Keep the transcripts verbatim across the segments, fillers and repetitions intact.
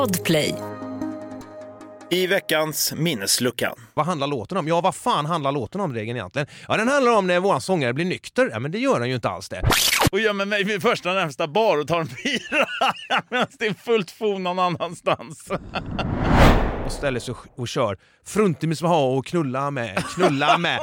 Podplay. I veckans minneslucka. Vad handlar låten om? Ja, vad fan handlar låten om, Regeln, egentligen? Ja, den handlar om när våran sångare blir nykter. Ja, men det gör han ju inte alls det. Och gör med mig min första närmsta bar och tar en bira medan det är fullt fon någon annanstans. Och ställer sig och kör Fruntimis vad ha och knulla med, knulla med.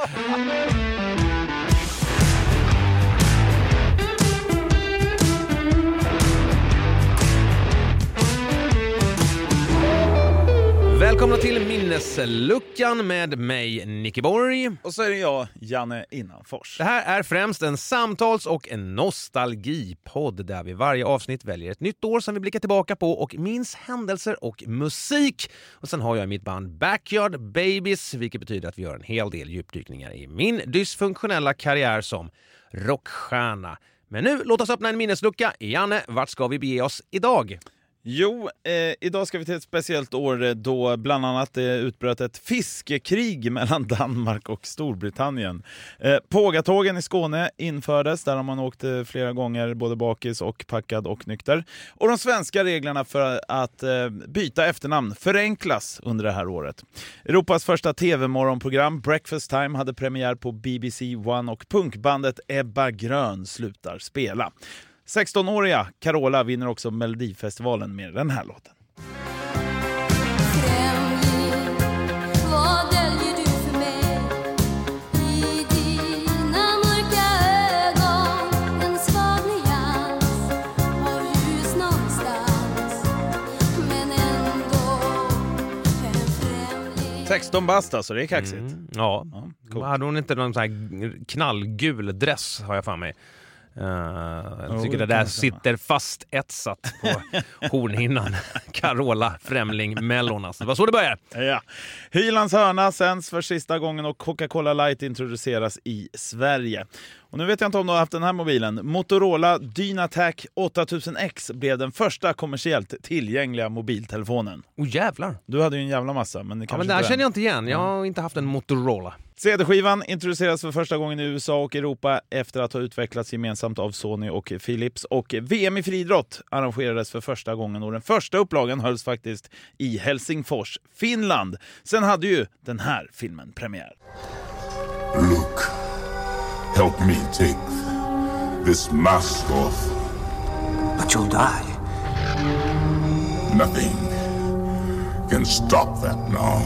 Välkomna till minnesluckan med mig, Nicky Borg. Och så är det jag, Janne Innanfors. Det här är främst en samtals- och en nostalgipodd där vi varje avsnitt väljer ett nytt år som vi blickar tillbaka på och minns händelser och musik. Och sen har jag mitt band Backyard Babies, vilket betyder att vi gör en hel del djupdykningar i min dysfunktionella karriär som rockstjärna. Men nu, låt oss öppna en minneslucka. Janne, vart ska vi bege oss idag? Jo, eh, idag ska vi till ett speciellt år då bland annat eh, utbröt ett fiskekrig mellan Danmark och Storbritannien. Eh, Pågatågen i Skåne infördes, där har man åkt eh, flera gånger både bakis och packad och nykter. Och de svenska reglerna för att eh, byta efternamn förenklas under det här året. Europas första tv-morgonprogram Breakfast Time hade premiär på B B C One och punkbandet Ebba Grön slutar spela. sexton-åriga Carola vinner också Melodifestivalen med den här låten. sexton bast alltså, det är kaxigt. Mm, ja, ja hade hon inte någon sån här knallgul dress, har jag för mig. Uh, jag tycker oh, det där sitter fast etsat på hornhinnan. Carola Främling Mellonas. Det var så det började. Ja. Hylands hörna sänds för sista gången och Coca-Cola Light introduceras i Sverige. Och nu vet jag inte om du har haft den här mobilen. Motorola Dynatac åttatusen X blev den första kommersiellt tillgängliga mobiltelefonen. Åh oh, jävlar. Du hade ju en jävla massa. Men, det ja, men där känner jag inte igen. Jag har inte haft en Motorola. C D-skivan introduceras för första gången i U S A och Europa efter att ha utvecklats gemensamt av Sony och Philips. Och V M i friidrott arrangerades för första gången och den första upplagan hölls faktiskt i Helsingfors, Finland. Sen hade ju den här filmen premiär. Look, help me take this mask off. But you'll die. Nothing can stop that now.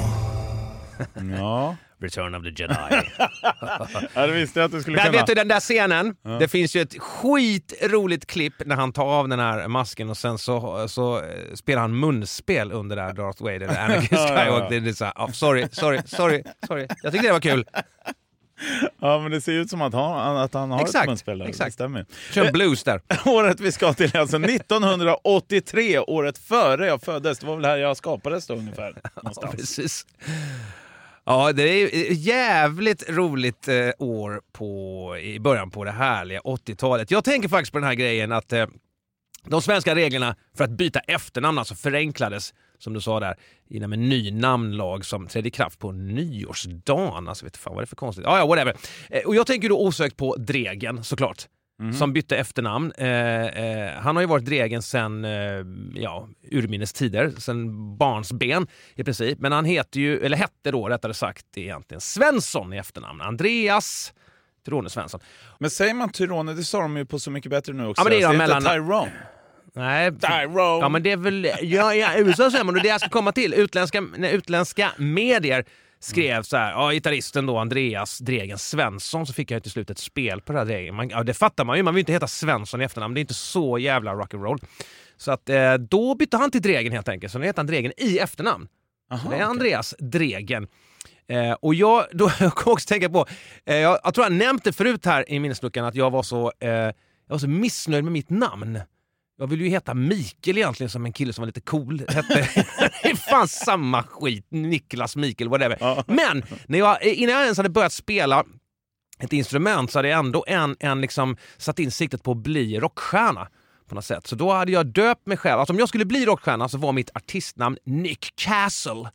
Ja. Return of the Jedi. Ja, det visste jag att du skulle där kunna. Vet du den där scenen? Ja. Det finns ju ett skitroligt klipp när han tar av den här masken och sen så, så spelar han munspel under där Darth Vader eller Anakin Skywalker. Det är så här, oh, sorry, sorry, sorry, sorry. Jag tyckte det var kul. Ja, men det ser ut som att han, att han har exakt, ett munspel där. Exakt, stämmer. Kör blues där. Året vi ska till alltså nittonhundraåttiotre, året före jag föddes. Det var väl här jag skapades då ungefär. Ja, precis. Ja, det är ett jävligt roligt eh, år på, i början på det härliga åttiotalet. Jag tänker faktiskt på den här grejen att eh, de svenska reglerna för att byta efternamn alltså förenklades, som du sa där, inom en ny namnlag som trädde i kraft på nyårsdagen. Alltså vet du fan vad det är för konstigt. Ja, ja, whatever. Eh, och jag tänker då osökt på Dregen, såklart. Mm. Som bytte efternamn. Eh, eh, han har ju varit Dregen sen eh, ja, urminnes tider, sen barnsben i princip. Men han heter ju, eller hette då rättare sagt egentligen Svensson i efternamn. Andreas Tyrone Svensson. Men säger man Tyrone, det sa de ju på Så mycket bättre nu också. Ja, men det är det mellan... Tyrone. Nej, Tyrone. Ja, men det är väl... Ja, ja, U S A säger man, och det jag ska komma till. Utländska, när utländska medier skrev så här, ja, gitarristen då Andreas Dregen Svensson, så fick jag till slut ett spel på det här Dregen. Man, ja, det fattar man ju, man vill inte heta Svensson i efternamn, det är inte så jävla rock'n'roll. Så att eh, då bytte han till Dregen helt enkelt, så nu heter han Dregen i efternamn. Aha, det är Andreas okay. Dregen. Eh, och jag, då jag kommer också tänka på, eh, jag, jag tror jag nämnde förut här i minnesluckan att jag var så, eh, jag var så missnöjd med mitt namn. Jag ville ju heta Mikael egentligen, som en kille som var lite cool. Hette, det är fan samma skit. Niklas, Mikael, whatever. Ja. Men när jag, innan jag ens hade börjat spela ett instrument så hade jag ändå en, en liksom satt in siktet på att bli rockstjärna på något sätt. Så då hade jag döpt mig själv. Alltså om jag skulle bli rockstjärna så var mitt artistnamn Nick Castle.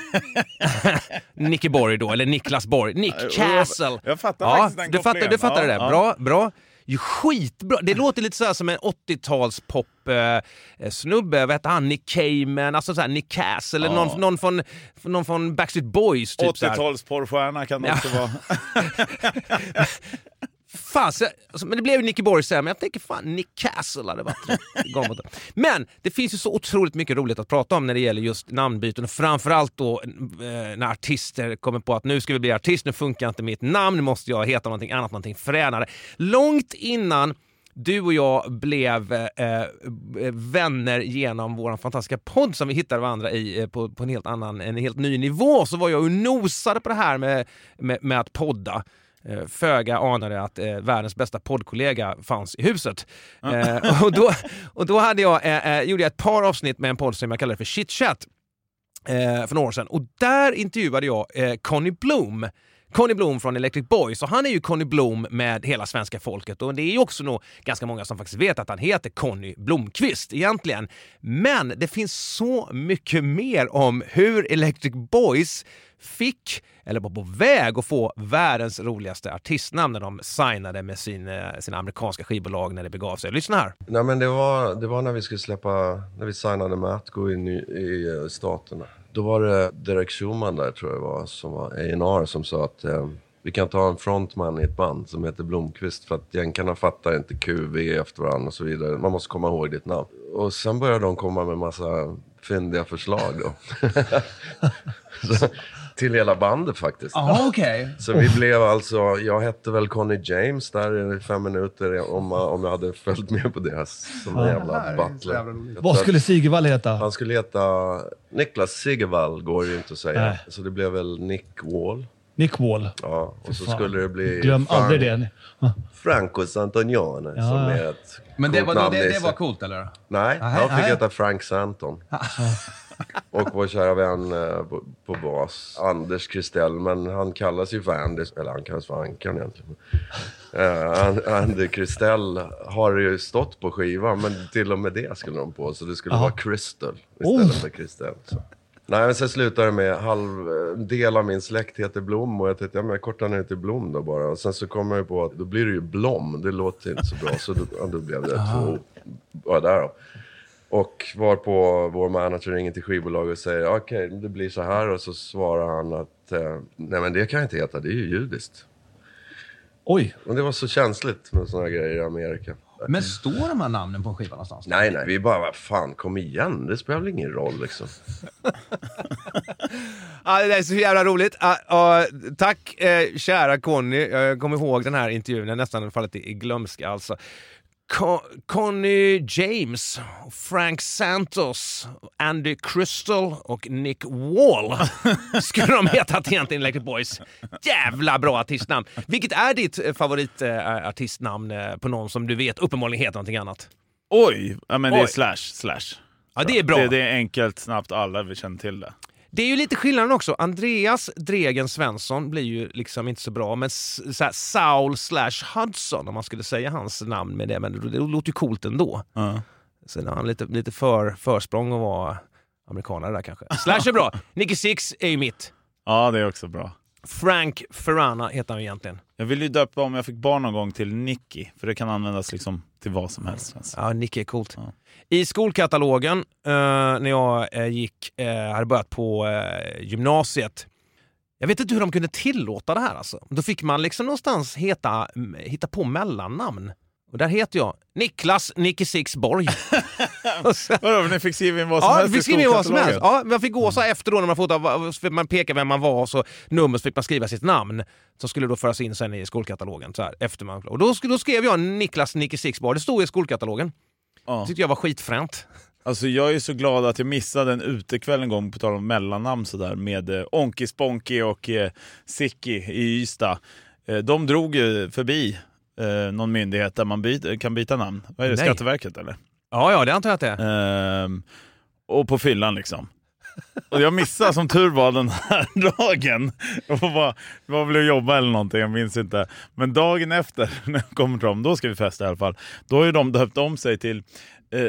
Nicky Borg då, eller Niklas Borg. Nick Castle. Jag, jag fattar ja, faktiskt den du fattar, du fattar ja, det där. Ja. Bra, bra. ju skitbra. Det låter lite så här som en åttio-tals pop eh, snubbe, vet han, Nick Cayman, alltså så här Nick Cass eller Ja. någon, någon, från, någon från Backstreet Boys typ. åttio-tals porrstjärna kan det Ja. också vara. Fan, så, alltså, men det blev ju Nicky Borg sen, men jag tänker fan Nick Castle hade varit rätt. Men det finns ju så otroligt mycket roligt att prata om när det gäller just namnbyten, och framförallt då eh, när artister kommer på att nu ska vi bli artist, nu funkar inte mitt namn, nu måste jag heta någonting annat, någonting fränare. Långt innan du och jag blev eh, vänner genom vår fantastiska podd som vi hittade varandra i eh, på, på en helt annan, en helt ny nivå, så var jag ju nosade på det här med, med, med att podda. Eh, föga anade att eh, världens bästa poddkollega fanns i huset. Eh, och, då, och då hade jag, eh, eh, gjorde jag ett par avsnitt med en podd som jag kallade för Shit Chat eh, för några år sedan. Och där intervjuade jag eh, Conny Bloom. Conny Bloom från Electric Boys, och han är ju Conny Bloom med hela svenska folket, och det är ju också nog ganska många som faktiskt vet att han heter Conny Blomqvist egentligen. Men det finns så mycket mer om hur Electric Boys fick, eller var på väg att få världens roligaste artistnamn när de signade med sin, sina amerikanska skivbolag när det begav sig. Lyssna här. Nej, men det var, det var när vi skulle släppa, när vi signade med att gå in i, i staterna. Då var det Derek Schumann där, tror jag det var, som var A and R, som sa att eh, vi kan ta en frontman i ett band som heter Blomqvist, för att jänkarna fattar inte Q V efter varandra och så vidare. Man måste komma ihåg ditt namn. Och sen började de komma med massa fyndiga förslag då. så, till hela bandet faktiskt. Ja, okej. Okay. Så vi blev alltså, jag hette väl Conny James där i fem minuter om, om jag hade följt med på det som en jävla butler. Vad skulle Sigvall heta? Han skulle heta Niklas Sigvall, går ju inte att säga. Nej. Så det blev väl Nick Wall. Nick Wall. Ja, och så fan. skulle det bli Glöm Frank, aldrig det. Franco Santonione, Ja. som är ett Men det coolt var, namn det, i det sig. var coolt, eller? Nej, Nej, han fick nej. heta Frank Santon. Och vår kära vän eh, på, på bas, Anders Kristell, men han kallas ju för Anders, eller han kallas för Ankan egentligen. Uh, And, Anders Kristell har ju stått på skivan, men till och med det skulle de på, så det skulle Aha. vara Crystal istället Oh. för Kristell. Så. Nej, men sen slutade det med halv en del av min släkt heter Blom, och jag tänkte, ja, men jag kortar ner till Blom då bara. Och sen så kommer jag på att då blir det ju Blom, det låter inte så bra, så då, ja, då blev det två bara där då. Och var på vår manager ringer till skivbolaget och säger okej, okay, det blir så här, och så svarar han att eh, nej, men det kan jag inte heta, det är ju judiskt. Oj. Och det var så känsligt med såna här grejer i Amerika. Men står de här namnen på en skiva någonstans? Nej, nej, vi bara, vad fan, kom igen, det spelar väl ingen roll liksom. Ja, det är så jävla roligt. Ja, ja, tack eh, kära Conny. Jag kommer ihåg den här intervjun, jag nästan fallit i, i glömska alltså. Con- Conny James, Frank Santos, Andy Crystal och Nick Wall skulle de hetat egentligen, Electric Boys. Jävla bra artistnamn. Vilket är ditt favoritartistnamn eh, på någon som du vet uppenbarligen heter någonting annat? Oj, ja, men det är Oj. slash, slash. Ja, det är bra. Det, det är enkelt, snabbt, alla vi känner till det. Det är ju lite skillnad också. Andreas Dregen Svensson blir ju liksom inte så bra, men s- så här, Saul slash Hudson, om man skulle säga hans namn med det, men det, det låter ju coolt ändå. Ja. Sen har han lite, lite för försprång att vara amerikanare där kanske. Slash är bra. Nicky Six är ju mitt. Ja, det är också bra. Frank Ferrana heter han ju egentligen. Jag vill ju döpa, om jag fick barn någon gång, till Nicky, för det kan användas liksom till vad som helst. Alltså. Ja, Nicky är coolt. Ja. I skolkatalogen, eh, när jag eh, gick, eh, hade börjat på eh, gymnasiet. Jag vet inte hur de kunde tillåta det här alltså. Då fick man liksom någonstans heta, m- hitta på mellannamn. Och där heter jag Niklas Nicky Six Borg. Och sen- Vadå, ni fick skriva in vad som Ja, helst vi i skrev in vad som helst. skolkatalogen? Ja, man fick gå så här efter då när man fotade, man pekade vem man var, så nummer, så fick man skriva sitt namn som skulle då föras in sen i skolkatalogen så här efter man. Och då, då skrev jag Niklas Nicky Six Borg. Det stod i skolkatalogen. Ja. Tyckte jag var skitfränt. Alltså jag är så glad att jag missade en utekväll en gång, på tal om mellannamn sådär, med eh, Onki Sponky och eh, Sicki i Ystad. Eh, de drog ju förbi eh, någon myndighet där man byt, kan byta namn. Vad är det, Nej. Skatteverket eller? Ja, ja, det antar jag att det är. Ehm, och på fyllan liksom. Och jag missade som tur var den här dagen. Jag var, bara, jag var väl att jobba eller någonting, jag minns inte. Men dagen efter, när jag kommer till dem, då ska vi festa i alla fall. Då har ju de döpt om sig till eh,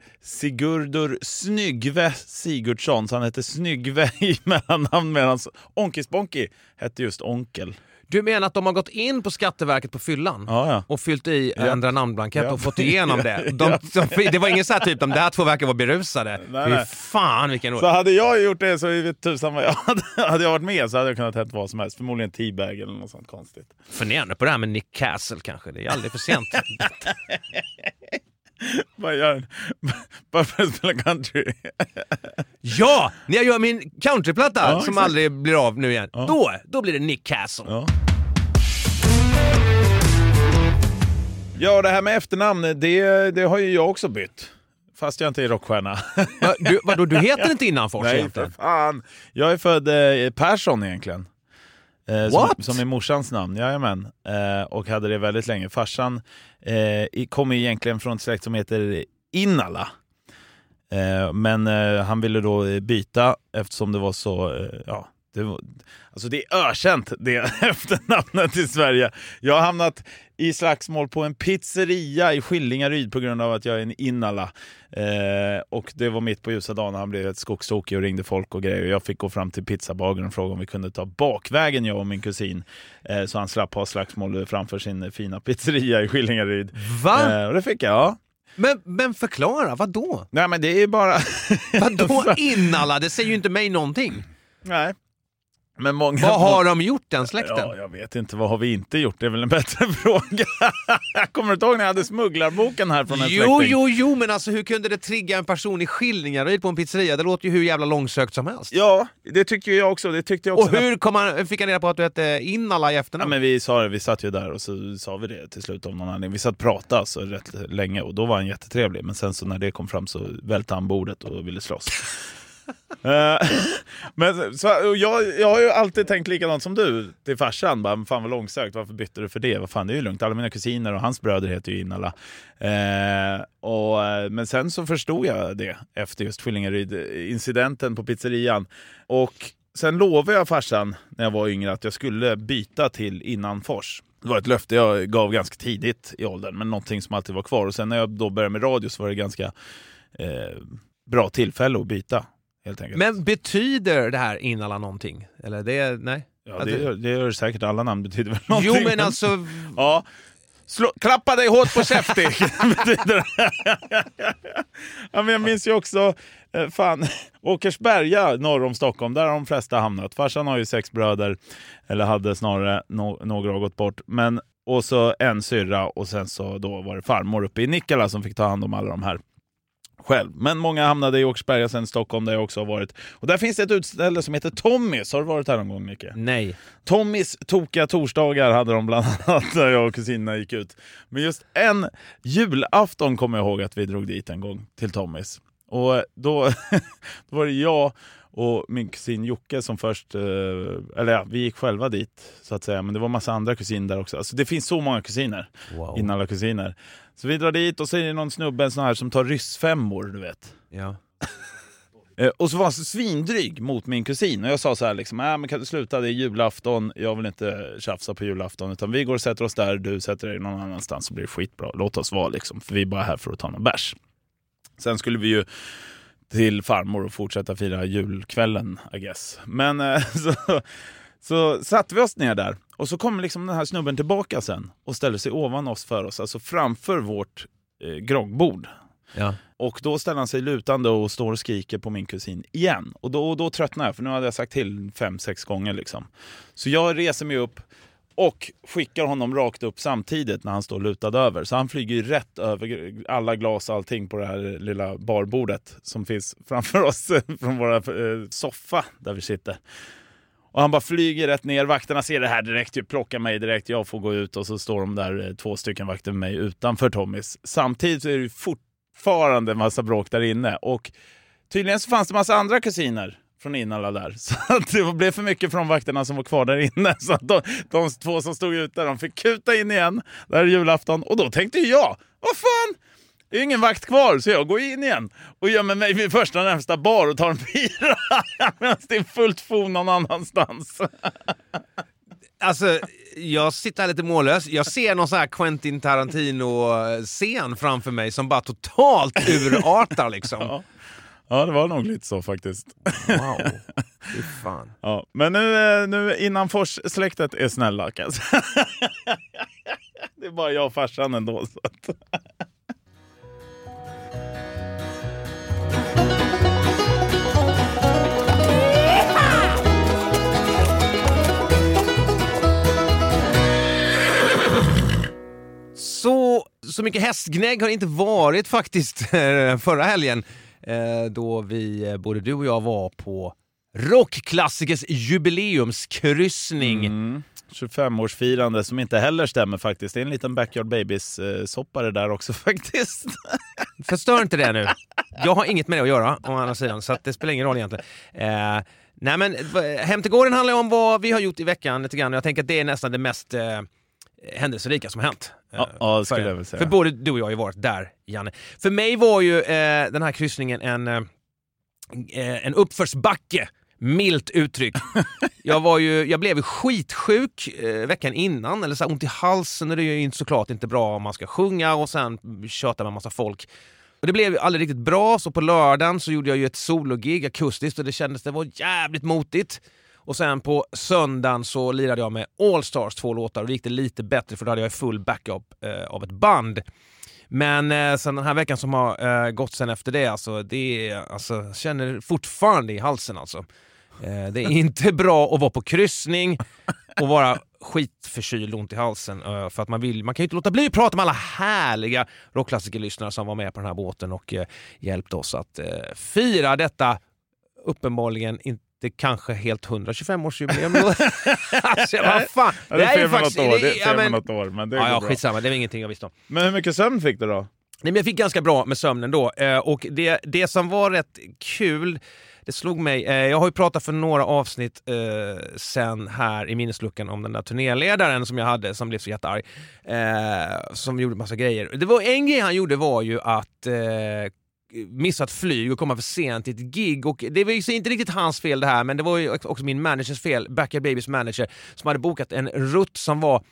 Sigurdur Snyggve Sigurdsson. Så han heter Snyggve i mellannamn, medan Onki Sponky hette just Onkel. Du menar att de har gått in på Skatteverket på fyllan Ja, ja. och fyllt i Ja. ändra namnblankett Ja. och fått igenom det? De, de, det var ingen så här typ, de där två verkar vara berusade. Nej, Fy nej. fan vilken Så hade jag gjort det så i vet tusan vad jag hade, hade jag varit med så hade jag kunnat hänt vad som helst. Förmodligen teabag eller något sånt konstigt. Funderar nu på det här med Nick Castle kanske. Det är aldrig för sent. Bara gör bara för att spela country. Ja! När jag gör min countryplatta Ja, som exakt. aldrig blir av nu igen. Ja. Då, då blir det Nick Castle. Ja. Ja, det här med efternamn, det, det har ju jag också bytt. Fast jag inte är rockstjärna. Va, du, vadå, du heter inte Innanfors Nej, för egentligen? fan. Jag är född eh, Persson egentligen. Eh, som, What? som är morsans namn, jajamän. Eh, och hade det väldigt länge. Farsan eh, kommer egentligen från ett släkt som heter Innala. Eh, men eh, han ville då byta eftersom det var så, eh, ja, det, var, alltså det är ökänt det efternamnet i Sverige. Jag har hamnat i slagsmål på en pizzeria i Skillingaryd på grund av att jag är en Innala. Eh, och det var mitt på ljusa dagen när han blev ett skogstokig och ringde folk och grejer. Jag fick gå fram till pizzabagaren och fråga om vi kunde ta bakvägen, jag och min kusin. Eh, så han slapp ha slagsmål framför sin fina pizzeria i Skillingaryd. Va? Eh, och det fick jag, ja. Men, men förklara, vad då? Nej, men det är ju bara... Vadå Innala? Det säger ju inte mig någonting. Nej. Men många... Vad har de gjort den släkten? Ja, jag vet inte. Vad har vi inte gjort? Det är väl en bättre fråga. Jag kommer inte ihåg när jag hade smugglarboken här från en Jo, släkting. jo, jo, men alltså hur kunde det trigga en person i Skillingaryd på en pizzeria? Det låter ju hur jävla långsökt som helst. Ja, det tyckte jag också. Det tyckte jag också. Och hur kom han, fick han reda på att du hette Innala i Ja, efternamn? men vi sa det, vi satt ju där och så sa vi det till slut om någon anledning. Vi satt och pratade alltså rätt länge och då var han jättetrevlig. Men sen så när det kom fram så välte han bordet och ville slåss. uh, men så, jag, jag har ju alltid tänkt likadant som du till farsan. Bara, fan vad långsökt, varför bytte du för det? Vad fan, det är ju lugnt. Alla mina kusiner och hans bröder heter ju Innala. Uh, och, men sen så förstod jag det efter just Skillingaryd-incidenten på pizzerian. Och sen lovade jag farsan när jag var yngre att jag skulle byta till Innanfors. Det var ett löfte jag gav ganska tidigt i åldern, men någonting som alltid var kvar. Och sen när jag då började med radio så var det ganska eh, bra tillfälle att byta, helt enkelt. Men betyder det här Innala någonting? Eller det, nej? Ja, det, gör, det gör säkert. Alla namn betyder väl någonting. Jo, men alltså... Ja. Slå, klappa dig hårt på käftig betyder det. Ja, men jag minns ju också eh, fan, Åkersberga norr om Stockholm, där har de flesta hamnat. Farsan har ju sex bröder, eller hade snarare, no, några har gått bort, men och så en syrra och sen så då var det farmor uppe i Nikkala som fick ta hand om alla de här själv. Men många hamnade i Åkersberga, sen Stockholm där jag också har varit. Och där finns det ett utställe som heter Tommys. Har du varit här någon gång, Nicke? Nej. Tommys tokiga torsdagar hade de bland annat när jag och kusinerna gick ut. Men just en julafton kommer jag ihåg att vi drog dit en gång till Tommys. Och då, då var det jag och min kusin Jocke som först, eller ja, vi gick själva dit så att säga, men det var massa andra kusiner där också. Alltså det finns så många kusiner, Wow. innan alla kusiner. Så vi drar dit och så är det någon snubbe sån här som tar ryssfemmor, du vet. Ja. Och så var han så svindryg mot min kusin. Och jag sa så här liksom, äh, men kan du sluta, det är julafton. Jag vill inte tjafsa på julafton. Utan vi går och sätter oss där, du sätter dig någon annanstans så blir det skitbra. Låt oss vara liksom, för vi är bara här för att ta någon bärs. Sen skulle vi ju till farmor och fortsätta fira julkvällen, I guess. Men äh, så, så satte vi oss ner där. Och så kommer liksom den här snubben tillbaka sen och ställer sig ovan oss för oss. Alltså framför vårt eh, groggbord. Ja. Och då ställer han sig lutande och står och skriker på min kusin igen. Och då, och då tröttnar jag, för nu hade jag sagt till fem, sex gånger liksom. Så jag reser mig upp och skickar honom rakt upp samtidigt när han står lutad över. Så han flyger ju rätt över alla glas och allting på det här lilla barbordet som finns framför oss från våra eh, soffa där vi sitter. Och han bara flyger rätt ner. Vakterna ser det här direkt, ju plockar mig direkt. Jag får gå ut och så står de där eh, två stycken vakter med mig utanför Tommys. Samtidigt så är det ju fort fortfarande en massa bråk där inne. Och tydligen så fanns det massa andra kusiner från Innala där. Så att det blev för mycket från vakterna som var kvar där inne. Så att de, de två som stod ute, de fick kuta in igen. Där är julafton. Och då tänkte jag, vad fan? Det är ingen vakt kvar, så jag går in igen och gömmer mig vid första närmsta bar och tar en bira. Medan det är fullt fon någon annanstans. Alltså, jag sitter här lite mållös. Jag ser någon sån här Quentin Tarantino-scen framför mig som bara totalt urartar liksom. Ja. Ja, det var nog lite så faktiskt. Wow. Fy fan. Ja, men nu, nu innan Fors-släktet är snälla kanske. Det är bara jag och farsan ändå. Så att. Så, så mycket hästgnägg har det inte varit faktiskt förra helgen. Då vi, både du och jag var på rockklassikers jubileumskryssning. Mm. tjugofemårsfirande som inte heller stämmer faktiskt. Det är en liten Backyard Babies-soppare där också faktiskt. Förstör inte det nu. Jag har inget med det att göra å andra sidan, så att det spelar ingen roll egentligen. Eh, nej men, Hem till gården handlar om vad vi har gjort i veckan lite grann. Jag tänker att det är nästan det mest eh, händelserika som har hänt. Ja, ja, det skulle jag väl säga. För både du och jag har ju varit där, Janne. För mig var ju eh, den här kryssningen en, eh, en uppförsbacke. Milt uttryck. Jag var ju, jag blev skitsjuk eh, veckan innan, eller så här ont i halsen, och det är ju inte såklart inte bra om man ska sjunga och sen köta med en massa folk. Och det blev aldrig riktigt bra, så på lördagen så gjorde jag ju ett sologig akustiskt och det kändes det var jävligt motigt. Och sen på söndagen så lirade jag med All Stars två låtar och det gick det lite bättre för då hade jag full backup eh, av ett band. Men eh, sen den här veckan som har eh, gått sen efter det, alltså, det är, alltså, känner fortfarande i halsen alltså. Eh, det är inte bra att vara på kryssning och vara skitförkyld, ont i halsen. Eh, för att man vill, man kan ju inte låta bli att prata med alla härliga rockklassikerlyssnare som var med på den här båten och eh, hjälpte oss att eh, fira detta uppenbarligen inte det kanske helt hundratjugofem-årsjubileum. Alltså, vad fan. Ja, det är ju faktiskt det, det är ja, men, något år, men det ja, går ja, bra. skitsamma, det var ingenting jag visste om. Men hur mycket sömn fick du då? Nej, men jag fick ganska bra med sömnen då. Eh, och det, det som var rätt kul, det slog mig. Eh, jag har ju pratat för några avsnitt eh, sen här i minnesluckan om den där turnéledaren som jag hade som blev så jättearg. Eh, som gjorde massa grejer. Det var en grej han gjorde var ju att eh, missat flyg och komma för sent till ett gig, och det var ju inte riktigt hans fel det här, men det var ju också min managers fel, Backyard Babies manager, som hade bokat en rutt som var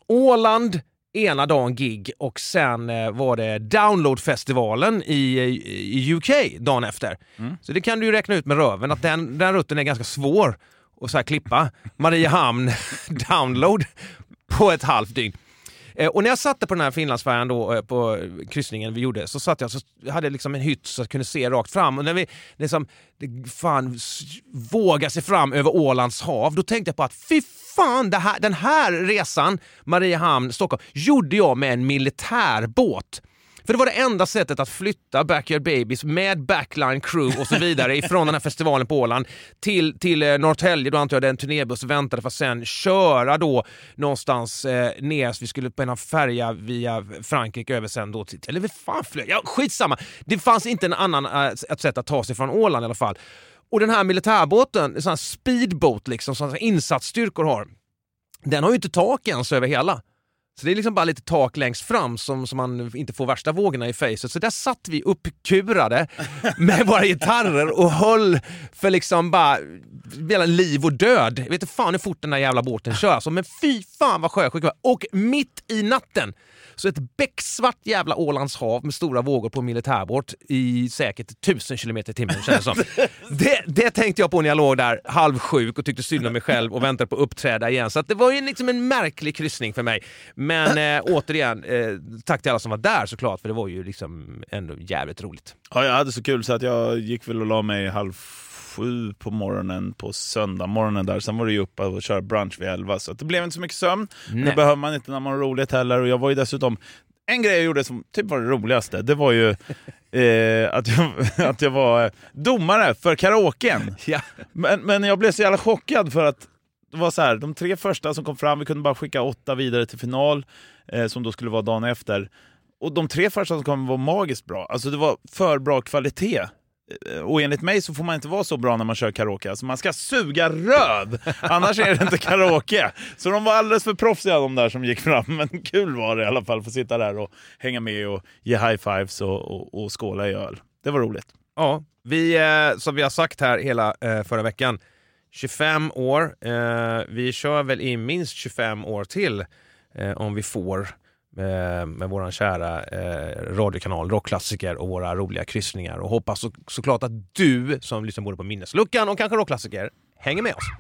Åland ena dagen gig och sen eh, var det Downloadfestivalen i, i U K dagen efter. Mm. Så det kan du ju räkna ut med röven att den, den rutten är ganska svår att så här klippa. Mariehamn Download på ett halvt dygn. Och när jag satte på den här Finlandsfärjan då på kryssningen vi gjorde, så satt jag så hade liksom en hytt så jag kunde se rakt fram, och när vi liksom det fan vågade sig fram över Ålands hav, då tänkte jag på att fy fan, det här, den här resan Mariehamn, Stockholm, gjorde jag med en militärbåt. För det var det enda sättet att flytta Backyard Babies med backline crew och så vidare ifrån den här festivalen på Åland till, till eh, Norrtälje. Då antar jag det en turnébuss väntade för att sen köra då någonstans eh, ner. Så vi skulle på en färja via Frankrike över sen då till, eller vad fan flög? Ja, skitsamma. Det fanns inte en annan eh, ett sätt att ta sig från Åland i alla fall. Och den här militärbåten, en sån här speedboat liksom, som insatsstyrkor har, den har ju inte tak ens över hela. Så det är liksom bara lite tak längst fram som, som man inte får värsta vågorna i facet. Så där satt vi uppkurade med våra gitarrer och höll för liksom bara liv och död. Jag vet inte fan hur fort den här jävla båten kör. Så, men fy fan vad sjösjuk. Och mitt i natten så ett becksvart jävla Ålands hav med stora vågor på militärbåt i säkert tusen kilometer i timmen, känns som. Det, det tänkte jag på när jag låg där halvsjuk och tyckte synd om mig själv och väntade på att uppträda igen. Så att det var ju liksom en märklig kryssning för mig. Men äh, återigen, äh, tack till alla som var där såklart, för det var ju liksom ändå jävligt roligt. Ja, jag hade så kul så att jag gick väl och la mig halv sju på morgonen på söndag morgonen där. Sen var det ju uppe och köra brunch vid elva, så att det blev inte så mycket sömn. Nej. Det behöver man inte när man har roligt heller. Och jag var ju dessutom, en grej jag gjorde som typ var det roligaste, det var ju eh, att, jag, att jag var domare för karaoken. Ja. Men, men jag blev så jävla chockad för att det var så här, de tre första som kom fram, vi kunde bara skicka åtta vidare till final eh, som då skulle vara dagen efter. Och de tre första som kom var magiskt bra. Alltså det var för bra kvalitet. Och enligt mig så får man inte vara så bra när man kör karaoke. Alltså man ska suga röv, annars är det inte karaoke. Så de var alldeles för proffsiga de där som gick fram. Men kul var det i alla fall för att sitta där och hänga med och ge high fives och, och, och skåla i öl. Det var roligt. Ja, vi, eh, som vi har sagt här hela eh, förra veckan, tjugofem år. Eh, vi kör väl i minst tjugofem år till eh, om vi får med, med våran kära eh, radiokanal Rockklassiker och våra roliga kryssningar, och hoppas så, såklart att du som lyssnar både på minnesluckan och kanske Rockklassiker hänger med oss.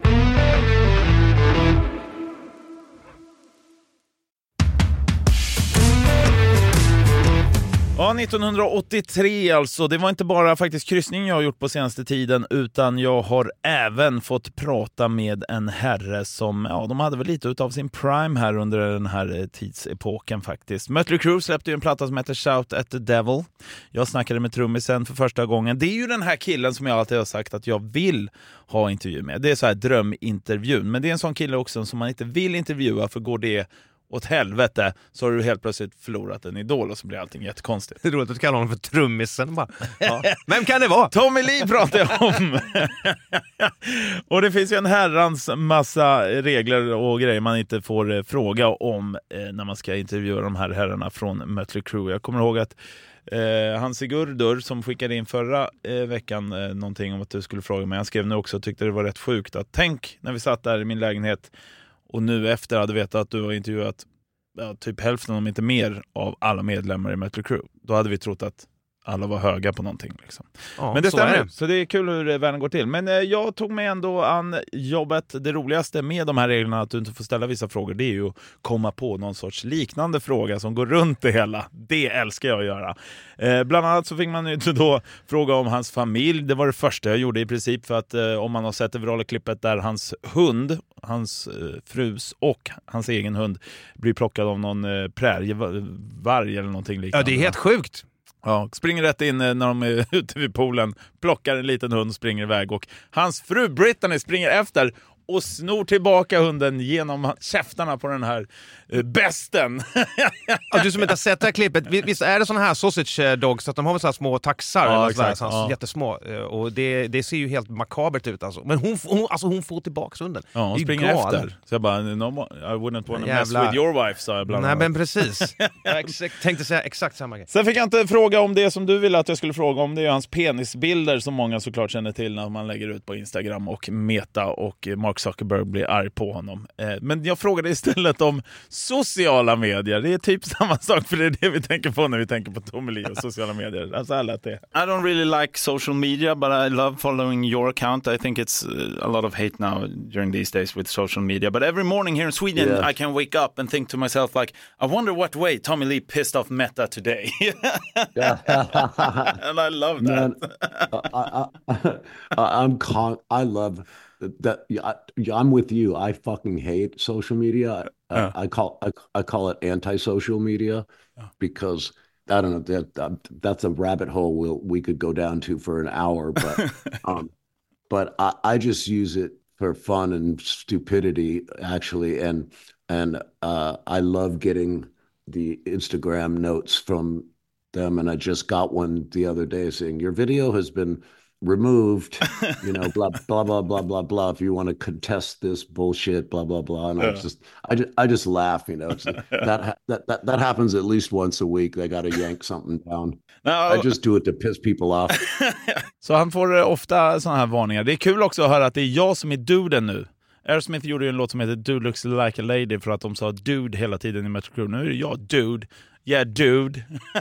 Ja, nittonhundraåttiotre alltså. Det var inte bara faktiskt kryssning jag har gjort på senaste tiden, utan jag har även fått prata med en herre som, ja, de hade väl lite utav sin prime här under den här tidsepoken faktiskt. Mötley Crüe släppte ju en platta som heter Shout at the Devil. Jag snackade med trummisen för första gången. Det är ju den här killen som jag alltid har sagt att jag vill ha intervju med. Det är så här drömintervjun, men det är en sån kille också som man inte vill intervjua, för går det åt helvete så har du helt plötsligt förlorat en idol och så blir allting jättekonstigt. Det är roligt att kalla honom för trummisen. Bara. Ja. Vem kan det vara? Tommy Lee pratar jag om. Och det finns ju en herrans massa regler och grejer man inte får fråga om eh, när man ska intervjua de här herrarna från Mötley Crüe. Jag kommer ihåg att eh, han Sigurdur som skickade in förra eh, veckan eh, någonting om att du skulle fråga mig. Han skrev nu också och tyckte det var rätt sjukt att tänk när vi satt där i min lägenhet och nu efter hade vetat att du har intervjuat ja, typ hälften om inte mer av alla medlemmar i Mötley Crüe. Då hade vi trott att alla var höga på någonting. Liksom. Ja, men det så stämmer, är det. så det är kul hur världen går till. Men eh, jag tog mig ändå an jobbet. Det roligaste med de här reglerna att du inte får ställa vissa frågor, det är ju att komma på någon sorts liknande fråga som går runt det hela. Det älskar jag att göra. Eh, bland annat så fick man ju då fråga om hans familj. Det var det första jag gjorde i princip, för att eh, om man har sett det virala klippet där hans hund, hans eh, frus och hans egen hund blir plockad av någon eh, prärievarg eller någonting liknande. Ja, det är helt sjukt. Ja, springer rätt in när de är ute vid poolen, plockar en liten hund och springer iväg. Och hans fru Brittany springer efter och snor tillbaka hunden genom käftarna på den här uh, besten. Ja, du som inte har sett det här klippet, visst är det såna här sausage dogs, att de har väl så här små taxar, ja, eller exakt, så här, ja. jättesmå, och det, det ser ju helt makabert ut alltså. Men hon, hon, alltså, hon får tillbaka hunden. Ja, hon springer galen. efter. Så jag bara, no, I wouldn't want to Jävla... mess with your wife, sa jag bland Nej, annat. men precis. Jag exakt, tänkte säga exakt samma grej. Sen fick jag inte fråga om det som du ville att jag skulle fråga om. Det är hans penisbilder som många såklart känner till när man lägger ut på Instagram och Meta, och Mark Zuckerberg blir arg på honom. Men jag frågade istället om sociala medier. Det är typ samma sak, för det är det vi tänker på när vi tänker på Tommy Lee och sociala medier. Alltså alla det. I don't really like social media, but I love following your account. I think it's a lot of hate now during these days with social media. But every morning here in Sweden, yeah. I can wake up and think to myself, like, I wonder what way Tommy Lee pissed off Meta today. And I love that. Man, I, I, I'm con- I love that. I, I'm with you. I fucking hate social media. I, uh. I call I, I call it anti-social media uh. because I don't know that, that that's a rabbit hole we'll, we could go down to for an hour. But um, but I, I just use it for fun and stupidity actually, and and uh, I love getting the Instagram notes from them, and I just got one the other day saying your video has been removed, you know, blah blah blah blah blah blah. If you want to contest this bullshit, blah blah blah. And yeah. I just, I just, I just laugh, you know. It's, that that that that happens at least once a week. They got to yank something down. No. I just do it to piss people off. Så han får ofta såna här varningar. Det är kul också att höra att det är jag som är duden nu. Aerosmith gjorde ju en låt som heter Dude Looks Like a Lady för att de sa dude hela tiden i Mötley Crüe. Nu är det jag dude. Yeah, dude.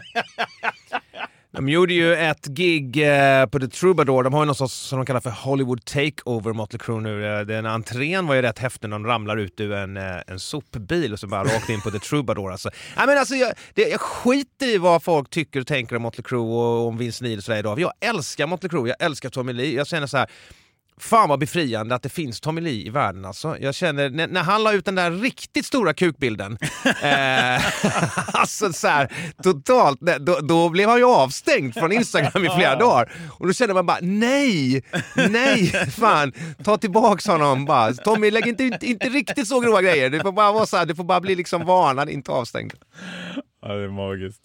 De gjorde ju ett gig eh, på The Troubadour. De har ju något som de kallar för Hollywood Takeover, Mötley Crüe nu. Den entrén var ju rätt häftig när de ramlar ut ur en, en sopbil och så bara rakt in på The Troubadour. Alltså. Ja, men alltså, jag, det, jag skiter i vad folk tycker och tänker om Mötley Crüe och om Vince Neil och sådär idag. Jag älskar Mötley Crüe, jag älskar Tommy Lee. Jag känner så här, fan vad befriande att det finns Tommy Lee i världen alltså. Jag känner, när, när han la ut den där riktigt stora kukbilden eh, alltså så här, totalt, då, då blev han ju avstängd från Instagram i flera dagar. Och då kände man bara, nej, nej, fan, ta tillbaks honom bara. Tommy, lägg inte, inte, inte riktigt så grova grejer. Det får bara vara så här, det får bara bli liksom varnad, inte avstängd. Ja, det är magiskt.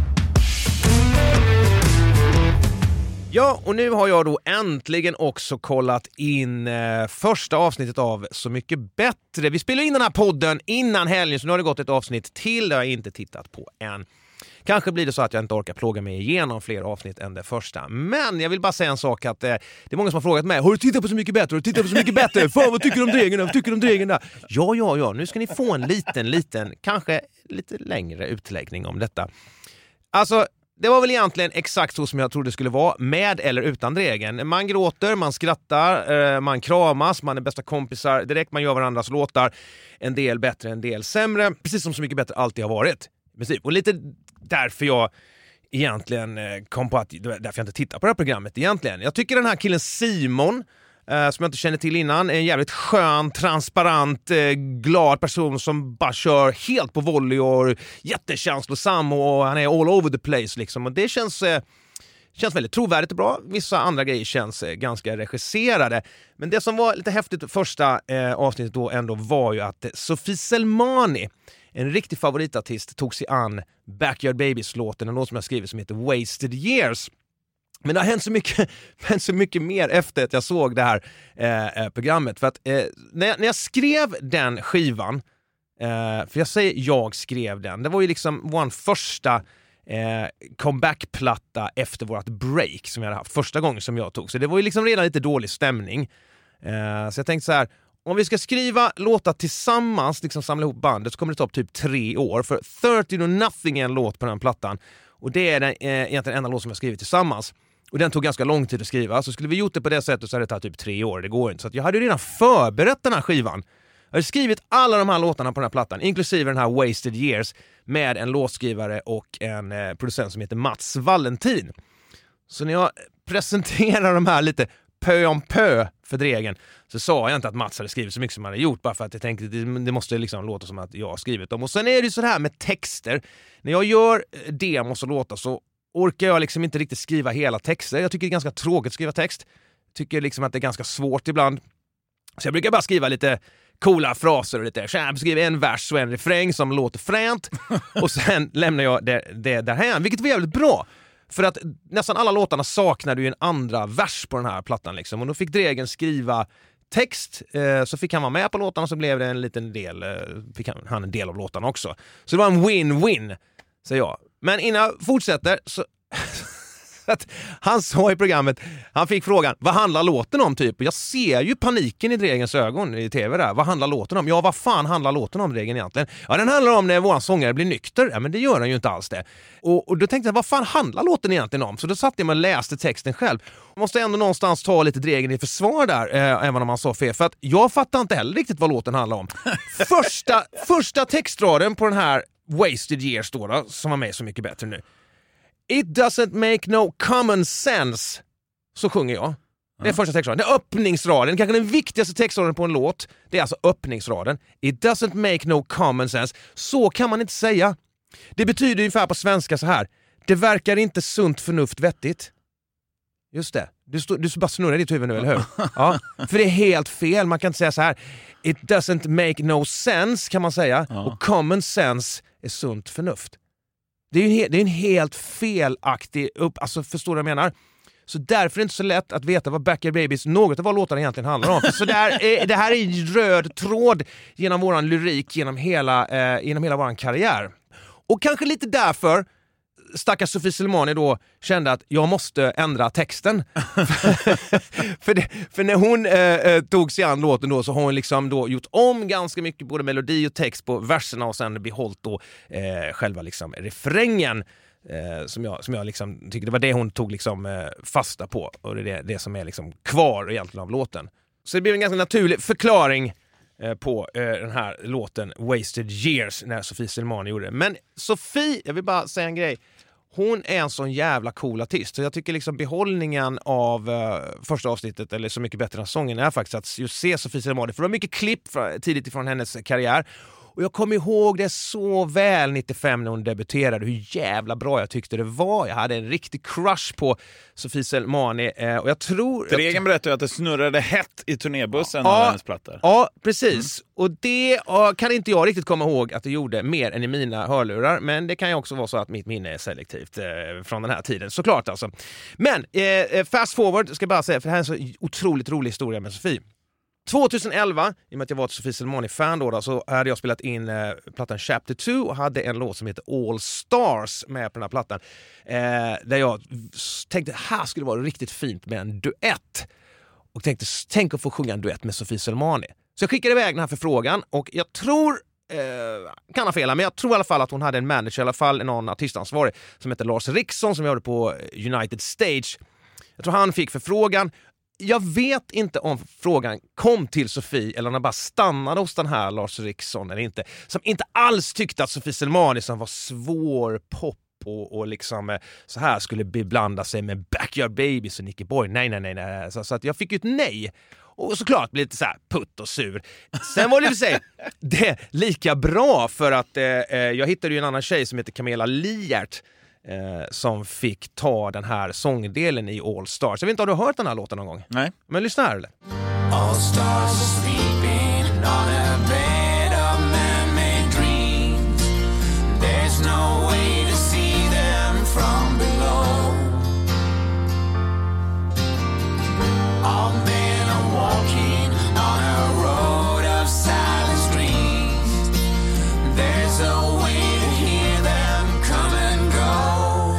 Ja, och nu har jag då äntligen också kollat in eh, första avsnittet av Så mycket bättre. Vi spelar in den här podden innan helgen, så nu har det gått ett avsnitt till där jag inte tittat på än. Kanske blir det så att jag inte orkar plåga mig igenom fler avsnitt än det första. Men jag vill bara säga en sak, att eh, det är många som har frågat mig, har du tittat på Så mycket bättre? Har du tittat på Så mycket bättre? Fan, vad tycker du om Dregen? Vad tycker du om Dregen där? Ja, ja, ja. Nu ska ni få en liten, liten, kanske lite längre utläggning om detta. Alltså, det var väl egentligen exakt så som jag trodde det skulle vara, med eller utan Dregen. Man gråter, man skrattar, man kramas, man är bästa kompisar. Direkt man gör varandras låtar. En del bättre, en del sämre. Precis som Så mycket bättre alltid har varit. Och lite därför jag egentligen kom på att, därför jag inte tittar på det här programmet egentligen. Jag tycker den här killen Simon, Uh, som jag inte känner till innan, är en jävligt skön, transparent, uh, glad person som bara kör helt på volley och jättekänslosam, och han är all over the place liksom. Och det känns, uh, känns väldigt trovärdigt och bra. Vissa andra grejer känns uh, ganska regisserade. Men det som var lite häftigt första uh, avsnittet då ändå var ju att uh, Sofie Selmani, en riktig favoritartist, tog sig an Backyard Babies-låten, en låt som jag skrivit som heter Wasted Years. Men det har hänt så mycket, hänt så mycket mer efter att jag såg det här eh, programmet. För att eh, när, jag, när jag skrev den skivan, eh, för jag säger jag skrev den, det var ju liksom vår första eh, comeback-platta efter vårt break som jag hade haft, första gången som jag tog. Så det var ju liksom redan lite dålig stämning. Eh, så jag tänkte så här, om vi ska skriva låtar tillsammans, liksom samla ihop bandet, så kommer det ta upp typ tre år. För thirty to Nothing är en låt på den plattan. Och det är den, eh, egentligen den enda låt som jag skrivit tillsammans. Och den tog ganska lång tid att skriva. Så skulle vi gjort det på det sättet så hade det tagit typ tre år. Det går inte. Så att jag hade ju redan förberett den här skivan. Jag hade skrivit alla de här låtarna på den här plattan, inklusive den här Wasted Years, med en låtskrivare och en eh, producent som heter Mats Valentin. Så när jag presenterar de här lite pö om pö för Dregen, så sa jag inte att Mats hade skrivit så mycket som han hade gjort, bara för att jag tänkte att det, det måste liksom låta som att jag har skrivit dem. Och sen är det ju så här med texter. När jag gör demos och låtar så orkar jag liksom inte riktigt skriva hela texter. Jag tycker det är ganska tråkigt att skriva text. Tycker liksom att det är ganska svårt ibland. Så jag brukar bara skriva lite coola fraser och lite. Jag skriver en vers och en refräng som låter fränt. Och sen lämnar jag det, det därhän. Vilket var jävligt bra. För att nästan alla låtarna saknade ju en andra vers på den här plattan liksom. Och då fick Dregen skriva text, eh, så fick han vara med på låtarna, så blev det en liten del, eh, fick han, han en del av låtarna också. Så det var en win-win, säger jag. Men innan jag fortsätter så att han sa i programmet, han fick frågan, vad handlar låten om typ? Jag ser ju paniken i Dregens ögon i tv där. Vad handlar låten om? Ja, vad fan handlar låten om, Dregen, egentligen? Ja, den handlar om när våran sångare blir nykter. Ja, men det gör han ju inte alls det. Och, och då tänkte jag, vad fan handlar låten egentligen om? Så då satt jag och läste texten själv. Jag måste ändå någonstans ta lite Dregen i försvar där, eh, även om han sa fel. För att jag fattar inte heller riktigt vad låten handlar om. första, första textraden på den här Wasted Years då, då, som var med Så mycket bättre nu. It doesn't make no common sense. Så sjunger jag. Det är första textraden. Det är öppningsraden. Kanske den viktigaste textraden på en låt. Det är alltså öppningsraden. It doesn't make no common sense. Så kan man inte säga. Det betyder ungefär på svenska så här. Det verkar inte sunt förnuft vettigt. Just det. Du, stå, du bara snurrar i ditt huvud nu, eller hur? Ja. För det är helt fel. Man kan inte säga så här. It doesn't make no sense, kan man säga. Ja. Och common sense är sunt förnuft. Det är ju en, det är en helt felaktig upp, alltså förstår du vad jag menar? Så därför är det inte så lätt att veta vad Backyard Babies, något av vad låtarna egentligen handlar om. Så där är, det här är en röd tråd genom våran lyrik, genom hela, eh, genom hela våran karriär. Och kanske lite därför stackars Sofie Selmani då kände att jag måste ändra texten. för, det, för när hon eh, tog sig an låten då, så har hon liksom då gjort om ganska mycket både melodi och text på verserna, och sen behållit då eh, själva liksom refrängen eh, som jag, som jag liksom tycker det var det hon tog liksom eh, fasta på, och det är det, det som är liksom kvar egentligen av låten. Så det blev en ganska naturlig förklaring eh, på eh, den här låten Wasted Years när Sofie Selmani gjorde det. Men Sofie, jag vill bara säga en grej. Hon är en sån jävla cool artist. Så jag tycker liksom behållningen av uh, första avsnittet, eller Så mycket bättre än sången, är faktiskt att just se Sofie Selmani. För det var mycket klipp fra, tidigt ifrån hennes karriär. Och jag kommer ihåg det så väl nittiofem när hon debuterade. Hur jävla bra jag tyckte det var. Jag hade en riktig crush på Sofie Selmani. Eh, och jag tror... Dregen berättade ju att det snurrade hett i turnébussen ja, av hennes plattor. Ja, precis. Mm. Och det ja, kan inte jag riktigt komma ihåg att det gjorde mer än i mina hörlurar. Men det kan ju också vara så att mitt minne är selektivt eh, från den här tiden. Såklart alltså. Men eh, fast forward ska jag bara säga, för det här är en så otroligt rolig historia med Sofie. tjugoelva, i och med att jag var ett Sofie Selmani-fan då, då, så hade jag spelat in eh, plattan Chapter två och hade en låt som heter All Stars med på den här plattan. Eh, där jag tänkte, här skulle det vara riktigt fint med en duett. Och tänkte, tänk att få sjunga en duett med Sofie Selmani. Så jag skickade iväg den här förfrågan, och jag tror eh, kan ha fel, men jag tror i alla fall att hon hade en manager, i alla fall någon artistansvarig som heter Lars Riksson som jobbade på United Stage. Jag tror han fick förfrågan. Jag vet inte om frågan kom till Sofie eller om den bara stannade hos den här Lars Riksson eller inte. Som inte alls tyckte att Sofie Selmani som var svår pop och, och liksom så här skulle beblanda sig med Backyard Babies och Nicky Boy. Nej, nej, nej. nej. Så, så att jag fick ju ett nej. Och såklart blev lite så här putt och sur. Sen var det för sig det är lika bra för att eh, jag hittade ju en annan tjej som heter Camilla Liert eh, som fick ta den här sångdelen i All Stars. Jag vet inte, har du hört den här låten någon gång? Nej. Men lyssna här eller? All stars are sleeping on a bed of man-made dreams. There's no way to see them from below. All men are walking on a road of silent streets. There's a way to hear them come and go.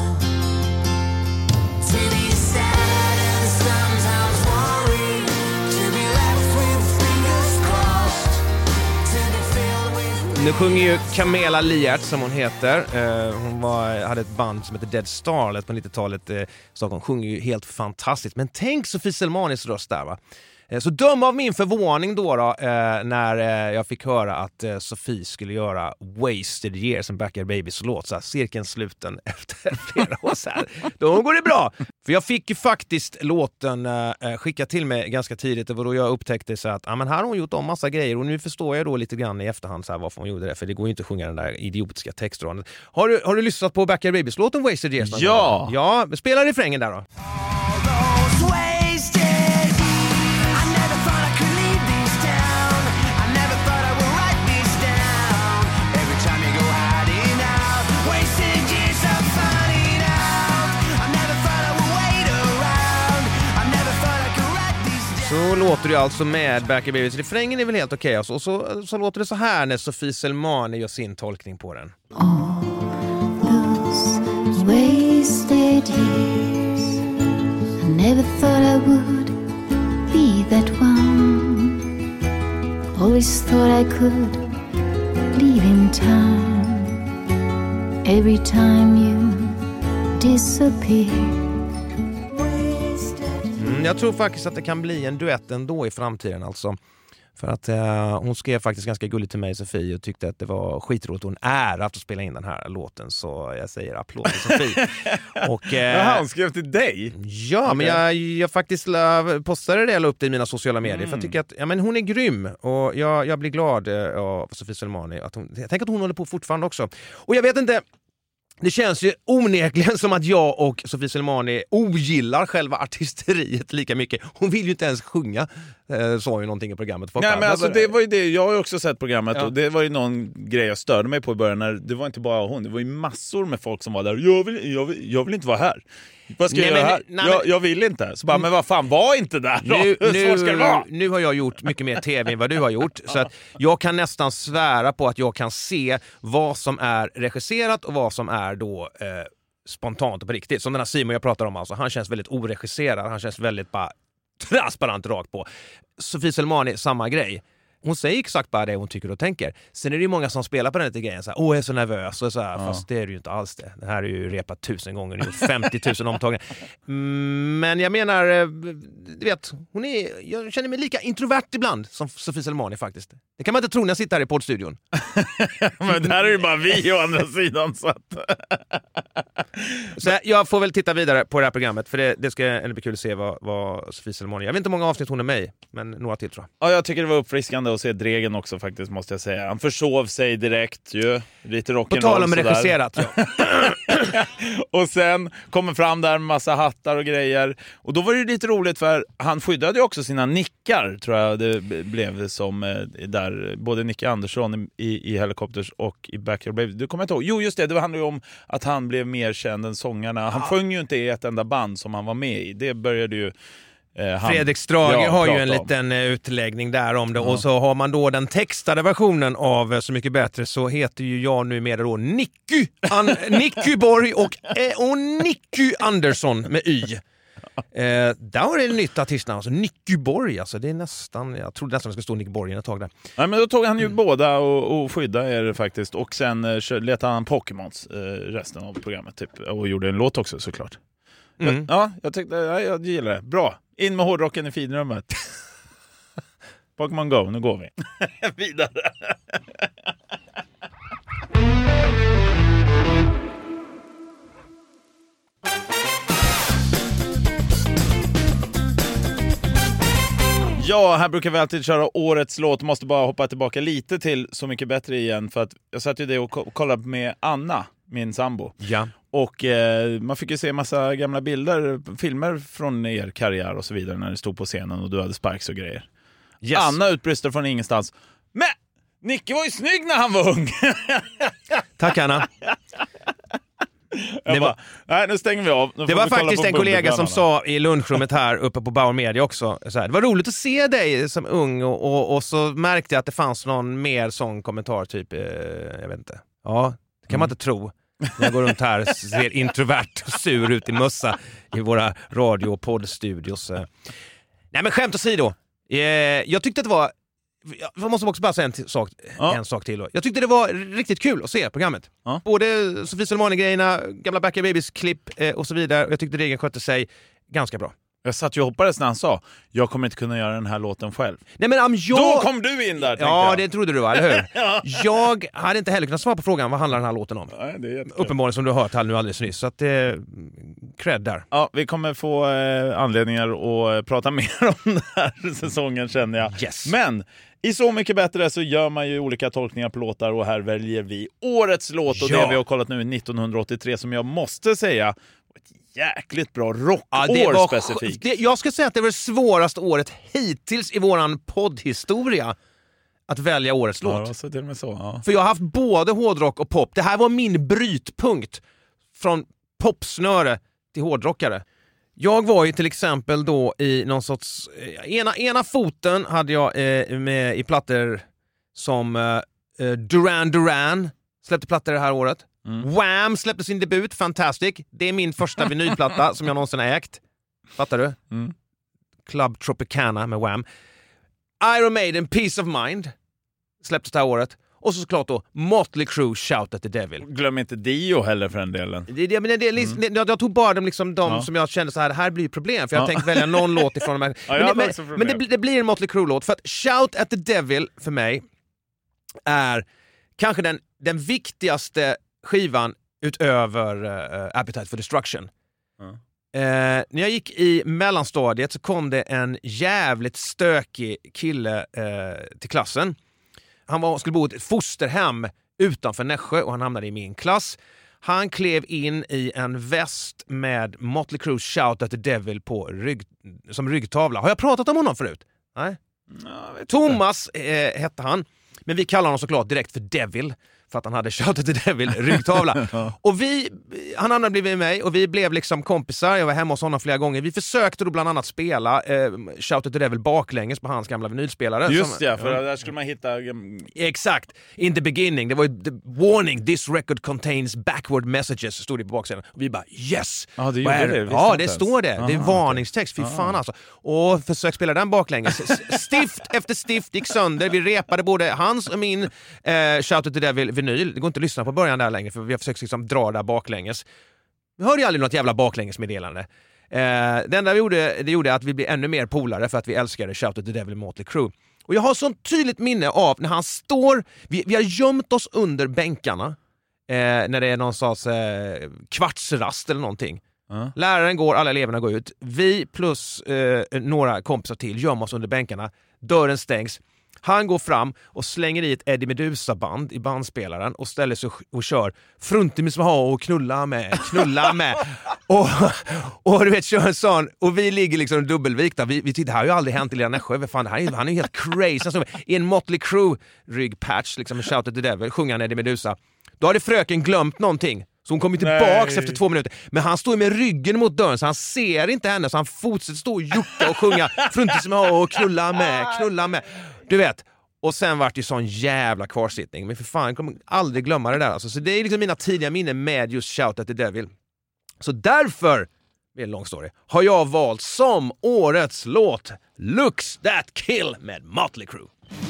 To be sad and sometimes worried. To be left with fingers crossed. To be filled with... Nu sjunger ju Camilla Liert som hon heter. Eh, hon var, hade ett band som heter Dead Starlet på nittiotalet. Eh, Stockholm sjunger ju helt fantastiskt. Men tänk Sofie Selmanis röst där va. Eh, så döm av min förvåning då, då eh, när eh, jag fick höra att eh, Sofie skulle göra Wasted Years som Backyard Babies låt. Så här, cirkeln sluten efter flera år så här. Då går det bra. För jag fick ju faktiskt låten eh, skicka till mig ganska tidigt. Det var då jag upptäckte så att ah, men här har hon gjort om massa grejer. Och nu förstår jag då lite grann i efterhand så här, varför hon gjorde det. För det går ju inte att sjunga den där idiotiska textraden. Har du, har du lyssnat på Backyard Babies-låten Wasted Years? Ja! Ja, spela refrängen där då. Those wasted years. I never thought I could leave this town. I never thought I would write this down. Every time you go hiding out. Wasted years of finding out. I never thought I would wait around. I never thought I could write this down. Så låter det alltså med Backyard Babies. Refrängen är väl helt okej. Okay. Och så, så, så låter det så här när Sofie Selmani gör sin tolkning på den. Those wasted years. I never thought I would be that one. Always thought I could leave in time. Every time you disappear. Mm, jag tror faktiskt att det kan bli en duett ändå i framtiden alltså. För att eh, hon skrev faktiskt ganska gulligt till mig, Sofie, och tyckte att det var skitroligt. Hon är att spela in den här låten, så jag säger applåd till Sofie. och, eh, Jaha, hon skrev till dig? Ja, okay. men jag, jag faktiskt la, postade det eller upp det i mina sociala medier. Mm. För jag tycker att ja, men hon är grym och jag, jag blir glad eh, av Sofie Selmani. Att hon, jag tänker att hon håller på fortfarande också. Och jag vet inte... Det känns ju onekligen som att jag och Sofie Selmani ogillar själva artisteriet lika mycket. Hon vill ju inte ens sjunga, eh, sa ju någonting i programmet. Folk Nej, bara, men alltså det var ju det, jag har ju också sett programmet ja. och det var ju någon grej jag störde mig på i början. När det var inte bara hon, det var ju massor med folk som var där. Jag vill, jag vill, jag vill inte vara här. Vad ska nej, jag göra här? Nej, jag, jag vill inte. Så bara, men vad fan, var inte där då? Nu, nu, ska det vara? Nu har jag gjort mycket mer tv än vad du har gjort. Så att jag kan nästan svära på att jag kan se vad som är regisserat och vad som är då eh, spontant och på riktigt. Som den här Simon jag pratar om, alltså, han känns väldigt oregisserad. Han känns väldigt bara transparent rakt på. Sofie Selmani, samma grej. Hon säger exakt bara det hon tycker och tänker. Sen är det ju många som spelar på den här grejen. Åh, jag är så nervös. Och så här, ja. Fast det är ju inte alls det. Det här är ju repat tusen gånger. Det är femtio tusen omtagningar. Men jag menar, du vet, hon är, jag känner mig lika introvert ibland som Sofie Selmani faktiskt. Det kan man inte tro när jag sitter här i poddstudion. Men det här är ju bara vi å andra sidan. Så, att... så jag får väl titta vidare på det här programmet. För det, det ska bli kul att se vad, vad Sofie Selmani... Jag vet inte hur många avsnitt hon är med, men några till tror jag. Ja, jag tycker det var uppfriskande att se Dregen också faktiskt, måste jag säga. Han försov sig direkt ju. Lite rock'n'roll. På tal om regisserat, ja. Och sen kommer fram där med massa hattar och grejer. Och då var det ju lite roligt för han skyddade ju också sina nickar, tror jag det blev som eh, där. Både Nicke Andersson i, i Helicopters och i Backyard Babies. Du kommer inte ihåg? Jo, just det. Det handlar ju om att han blev mer känd än sångarna. Han ja. sjöng ju inte i ett enda band som han var med i. Det började ju Han, Fredrik Strage ja, har ju en om. liten utläggning där om det. Ja. Och så har man då den textade versionen av Så mycket bättre, så heter ju jag numera då Nicky, An- Nicky Borg och, och Nicky Andersson med Y. Eh, där var det en nytt artistnamn, alltså Nicky Borg. Alltså, det är nästan, jag trodde nästan det skulle stå Nicky Borg ett tag där. Nej, men då tog han ju mm. båda och, och skydda er faktiskt. Och sen eh, letade han Pokémons eh, resten av programmet typ. Och gjorde en låt också såklart. Mm. Jag, ja, jag tyckte, ja, jag gillar det. Bra. In med hårdrocken i finrummet. Pokémon Go, nu går vi. Vidare. Ja, här brukar vi alltid köra årets låt. Måste bara hoppa tillbaka lite till Så mycket bättre igen. För att jag satt ju det och kollade med Anna, min sambo. Ja. Och eh, man fick ju se massa gamla bilder, filmer från er karriär och så vidare när det stod på scenen och du hade sparks och grejer. Yes. Anna utbrister från ingenstans. Men Nicke var ju snygg när han var ung. Tack Anna. Det var, nej, nu stänger vi av. Nu det var faktiskt en kollega som sa i lunchrummet här uppe på Bauer Media också så här, det var roligt att se dig som ung och, och, och så märkte jag att det fanns någon mer sån kommentar typ, eh, jag vet inte. Ja, det kan mm. man inte tro. Jag går runt här och ser introvert och sur ut i mössa i våra radio- och poddstudios. Nej men skämt åsido. Eh, jag tyckte att det var, jag måste också bara säga en, sak, ja. en sak till då. Jag tyckte det var riktigt kul att se programmet. Ja. Både Sofie Solmani-grejerna, gamla Back Babies-klipp eh, och så vidare. Och jag tyckte Regen skötte sig ganska bra. Jag satt ju och hoppades när han sa jag kommer inte kunna göra den här låten själv. Nej, men om jag... Då kom du in där, ja, jag. det trodde du, va? Eller hur? Ja. Jag hade inte heller kunnat svara på frågan vad handlar den här låten om. Nej, det är uppenbarligen som du har hört här nu alldeles nyss. Så att, eh, cred där. Ja, vi kommer få eh, anledningar att prata mer om den här säsongen, känner jag. Yes. Men i Så mycket bättre så gör man ju olika tolkningar på låtar och här väljer vi årets låt. Och ja. det vi har kollat nu är nittonhundraåttiotre som jag måste säga ett jäkligt bra rockår ja, det var, specifikt. Det, jag ska säga att det var det svåraste året hittills i våran poddhistoria att välja årets ja, låt. Så till och med så, ja. För jag har haft både hårdrock och pop. Det här var min brytpunkt från popsnöre till hårdrockare. Jag var ju till exempel då i någon sorts... Ena, ena foten hade jag eh, med i plattor som eh, Duran Duran släppte plattor det här året. Mm. Wham släppte sin debut, Fantastic. Det är min första vinylplatta som jag någonsin har ägt. Fattar du? Mm. Club Tropicana med Wham. Iron Maiden, Peace of Mind släpptes det här året. Och så såklart då Motley Crue, Shout at the Devil. Glöm inte Dio heller för den delen. Det, det, men det, mm. det, jag, jag tog bara de, liksom, de ja. som jag kände så här, det här blir problem. För jag ja. tänkte välja någon låt ifrån de här. Ja, men det, men, men det, det blir en Motley Crue-låt. För att Shout at the Devil för mig är kanske den, den viktigaste skivan utöver uh, Appetite for Destruction. Mm. Uh, när jag gick i mellanstadiet så kom det en jävligt stökig kille uh, till klassen. Han var, skulle bo i ett fosterhem utanför Nässjö och han hamnade i min klass. Han klev in i en väst med Motley Crue Shout at the Devil på rygg, som ryggtavla. Har jag pratat om honom förut? Nej. No, Thomas eh, hette han. Men vi kallar honom såklart direkt för Devil. För att han hade Shout at the Devil ryggtavla. Och vi, han andra blev med mig och vi blev liksom kompisar. Jag var hemma hos honom flera gånger. Vi försökte då bland annat spela eh, Shout at the Devil baklänges på hans gamla vinylspelare. Just som, ja, för ja. där skulle man hitta... Exakt. In the beginning. Det var ju the warning, this record contains backward messages, stod det på baksidan. Och vi bara, yes! Ja, det gjorde det. Ja, det står det. Aha, det är varningstext. Fy okay. fan alltså. Och försök spela den baklänges. Stift efter stift gick sönder. Vi repade både hans och min eh, Shout at the Devil vinyl. Det går inte att lyssna på början där längre för vi har försökt liksom dra där baklänges. Vi hörde ju aldrig något jävla baklängesmeddelande. Eh, det enda vi gjorde, det gjorde att vi blev ännu mer polare för att vi älskade Shout at the Devil Motley Crue. Och jag har sånt tydligt minne av när han står, vi, vi har gömt oss under bänkarna eh, när det är någon sorts eh, kvartsrast eller någonting. Uh. Läraren går, alla eleverna går ut. Vi plus eh, några kompisar till gömmer oss under bänkarna. Dörren stängs. Han går fram och slänger i ett Eddie Meduza-band i bandspelaren och ställer sig och kör Fruntimis ha och knulla med, knulla med. och, och du vet, kör en sån. Och vi ligger liksom dubbelvikta. Vi, vi tyckte, det här har ju aldrig hänt i Lilla Nässjö. Fan, det här är, han är ju helt crazy. Alltså, i en Motley Crue-ryggpatch, liksom en Shout at the Devil, sjunger Eddie Meduza. Då hade fröken glömt någonting. Så hon kommer tillbaks Nej. efter två minuter. Men han står med ryggen mot dörren så han ser inte henne. Så han fortsätter stå och jucka och sjunga Fruntimis ha och knulla med, knulla med. Du vet, och sen vart det ju sån jävla kvarsittning. Men för fan, jag kommer aldrig glömma det där. Alltså. Så det är liksom mina tidiga minnen med just Shout at the Devil. Så därför det är en lång story, har jag valt som årets låt Looks That Kill med Motley Crue.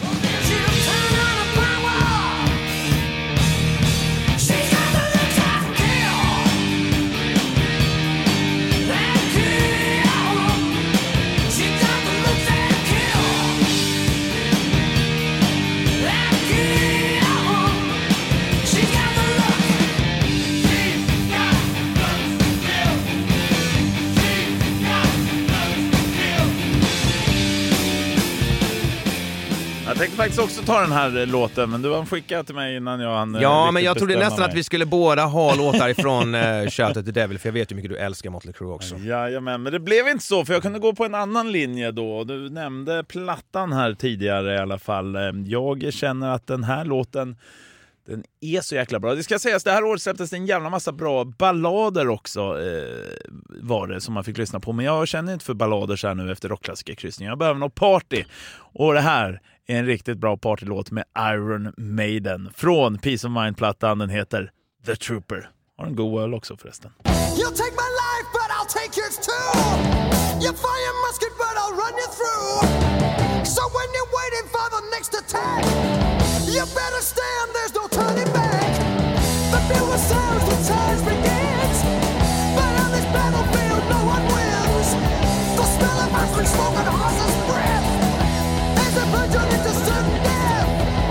Jag tänkte faktiskt också ta den här låten, men du har skickat till mig innan jag hann. Ja, men jag trodde nästan mig. att vi skulle båda ha låtar ifrån uh, Shout at the Devil, för jag vet hur mycket du älskar Motley Crue också. Ja, men, men det blev inte så, för jag kunde gå på en annan linje då. Du nämnde plattan här tidigare i alla fall. Jag känner att den här låten, den är så jäkla bra. Det ska sägas, det här året släpptes en jävla massa bra ballader också, eh, var det som man fick lyssna på. Men jag känner inte för ballader så här nu efter rockklassikerkryssningen. Jag behöver något party. Och det här är en riktigt bra partylåt med Iron Maiden från Peace of Mind-plattan. Den heter The Trooper. Har en god öl också förresten. You'll take my life, but I'll take yours too. You fire musket, but I'll run you through. So when you're waiting for the next attack, you better stand, there's no turning back. The fewer sounds, the time begins. But on this battlefield, no one wins. The smell of ice smoke and horse's breath as they plunge on into sudden death.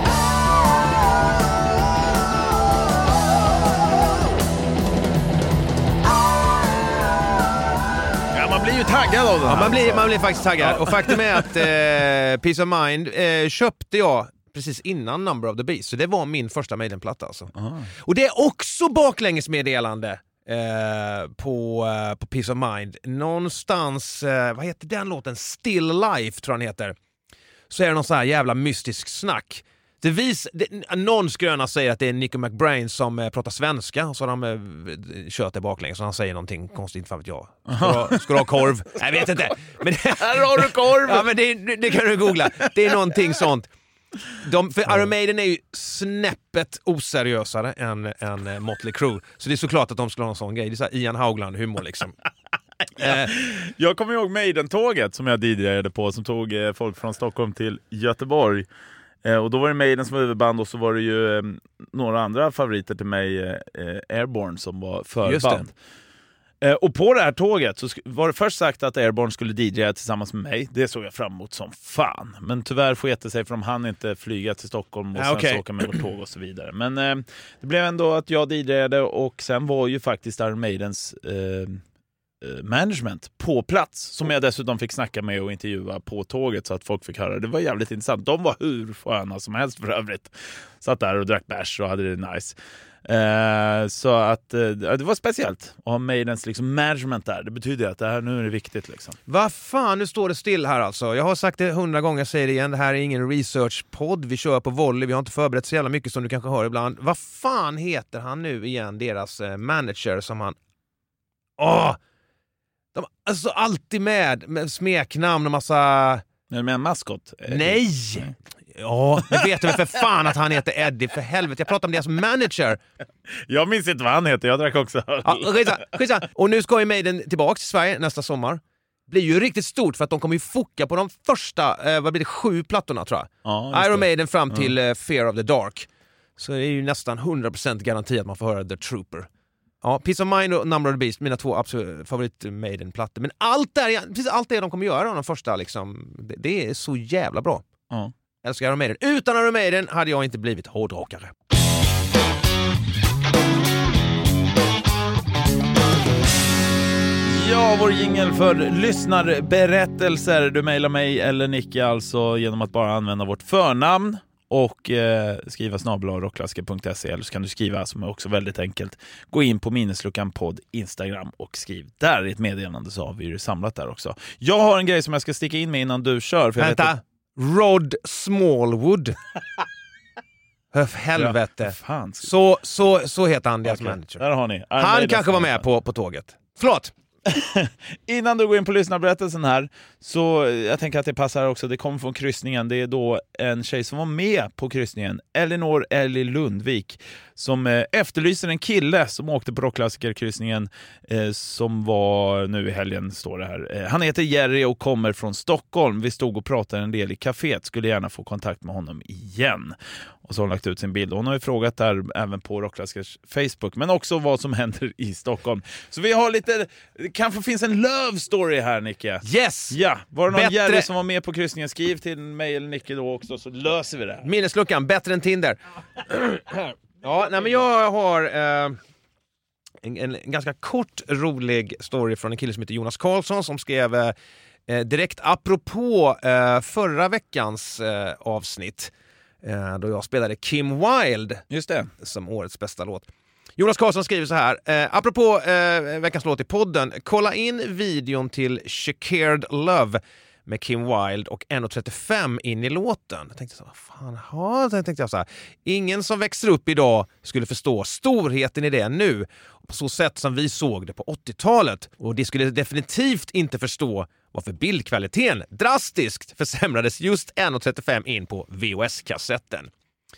Man blir ju taggad av den här. Ja, man, blir, man blir faktiskt taggad. Och faktum är att eh, Peace of Mind eh, köpte jag precis innan Number of the Beast. Så det var min första Maiden-platta alltså. Och det är också baklängesmeddelande eh, på, eh, på Peace of Mind. Någonstans, eh, vad heter den låten? Still Life tror jag den heter. Så är det någon sån här jävla mystisk snack. Det vis, det, någon skröna säger att det är Nicky McBrain som eh, pratar svenska, och så har de eh, kört det baklänges, så han säger någonting konstigt, för att jag ska, ska du ha korv? Jag vet inte. Men här har du korv! Ja, men det, det kan du googla. Det är någonting sånt. De, för Iron Maiden är ju snäppet oseriösare än, än Motley Crue. Så det är såklart att de skulle ha en sån grej. Det är så här Ian Haugland-humor liksom. Ja. Jag kommer ihåg Maiden-tåget som jag D J'ade på, som tog eh, folk från Stockholm till Göteborg. Eh, och då var det Maiden som var huvudband, och så var det ju eh, några andra favoriter till mig, eh, Airborne, som var förband. Eh, och på det här tåget så sk- var det först sagt att Airborne skulle D J'a tillsammans med mig. Det såg jag fram emot som fan. Men tyvärr sket sig, för de hann inte flyga till Stockholm och ja, sen okay. så åka med vårt tåg och så vidare. Men eh, det blev ändå att jag D J'ade, och sen var ju faktiskt Iron Maidens eh, management på plats, som jag dessutom fick snacka med och intervjua på tåget, så att folk fick höra. Det var jävligt intressant. De var hur sköna som helst för övrigt. Satt där och drack bärs och hade det nice. Eh, så att eh, det var speciellt att ha Maidens liksom management där. Det betyder att det här nu är det viktigt liksom. Vad fan, nu står det still här alltså. Jag har sagt det hundra gånger, jag säger det igen. Det här är ingen research-podd. Vi kör på volley. Vi har inte förberett så jävla mycket som du kanske hör ibland. Vad fan heter han nu igen, deras eh, manager som han... Åh! De är alltså alltid med, med smeknamn och massa... Är det med en maskot? Nej! Ja, det vet du väl för fan att han heter Eddie, för helvete. Jag pratar om deras manager. Jag minns inte vad han heter, jag drack också. Ja, skitsa, skitsa. Och nu ska ju Maiden tillbaka till Sverige nästa sommar. Blir ju riktigt stort, för att de kommer ju foka på de första, eh, vad blir det, sju plattorna tror jag. Ja, Iron Maiden fram till eh, Fear of the Dark. Så det är ju nästan hundra procent garanti att man får höra The Trooper. Ja, Peace of Mind och Number of the Beast, mina två absolut favorit Maiden-plattor. Men allt där, precis allt det de kommer göra, de första liksom, det, det är så jävla bra. Ja. Jag älskar Iron Maiden. Utan Iron Maiden hade jag inte blivit hårdrockare. Ja, vår jingle för lyssnarberättelser. Du mejlar mig eller Nicky alltså genom att bara använda vårt förnamn och eh, skriva snabel-a rockklassiker punkt se, eller så kan du skriva, som är också väldigt enkelt, gå in på minnesluckan podd Instagram och skriv där i ett meddelande, så har vi det samlat där också. Jag har en grej som jag ska sticka in med innan du kör. För jag Vänta, vet att... Rod Smallwood. För helvete. Ja, fan. Så, så, så heter han, deras okay. manager. Där har ni. Han kanske var med på, på tåget. Förlåt. Innan du går in på lyssnarberättelsen här, så jag tänker att det passar också, det kommer från kryssningen. Det är då en tjej som var med på kryssningen, Elinor Ellie Lundvik, som eh, efterlyser en kille som åkte på rockklassikerkryssningen eh, som var nu i helgen, står det här. Eh, han heter Jerry och kommer från Stockholm. Vi stod och pratade en del i kaféet. Skulle gärna få kontakt med honom igen. Och så har hon lagt ut sin bild. Hon har ju frågat där även på Rockklassikers Facebook, men också vad som händer i Stockholm. Så vi har lite, det kanske finns en love story här, Nicke. Yes! Ja, var det någon Bättre... Jerry som var med på kryssningen? Skriv till mig eller Nicke då också, så löser vi det. Minnesluckan, bättre än Tinder. Ja, nej, men jag har eh, en, en ganska kort, rolig story från en kille som heter Jonas Karlsson som skrev eh, direkt apropå eh, förra veckans eh, avsnitt. Då jag spelade Kim Wilde. Just det. Som årets bästa låt. Jonas Karlsson skriver så här. Eh, apropå eh, veckans låt i podden. Kolla in videon till Shared Love med Kim Wilde och en trettiofem in i låten. Jag tänkte så, vad fan, ha? Så tänkte jag så här. Ingen som växer upp idag skulle förstå storheten i det nu. På så sätt som vi såg det på åttiotalet. Och det skulle definitivt inte förstå varför bildkvaliteten drastiskt försämrades just en trettiofem in på V H S-kassetten.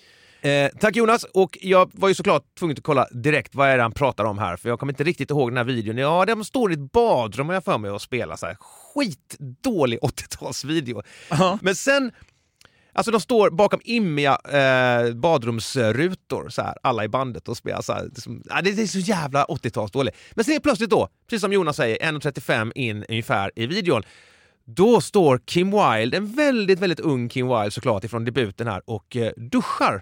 Eh, tack Jonas, och jag var ju såklart tvungen att kolla direkt vad är det han pratar om här, för jag kommer inte riktigt ihåg den här videon. Ja, de står i ett badrum och jag för mig att spela så här skitdålig åttiotalsvideo. Uh-huh. Men sen, alltså de står bakom immiga eh, badrumsrutor så här, alla i bandet och spelar så här, liksom, ja, det, det är så jävla åttiotalsdåligt. Men sen är plötsligt då, precis som Jonas säger, en trettiofem in ungefär i videon. Då står Kim Wilde, en väldigt, väldigt ung Kim Wilde såklart ifrån debuten här, och eh, duschar.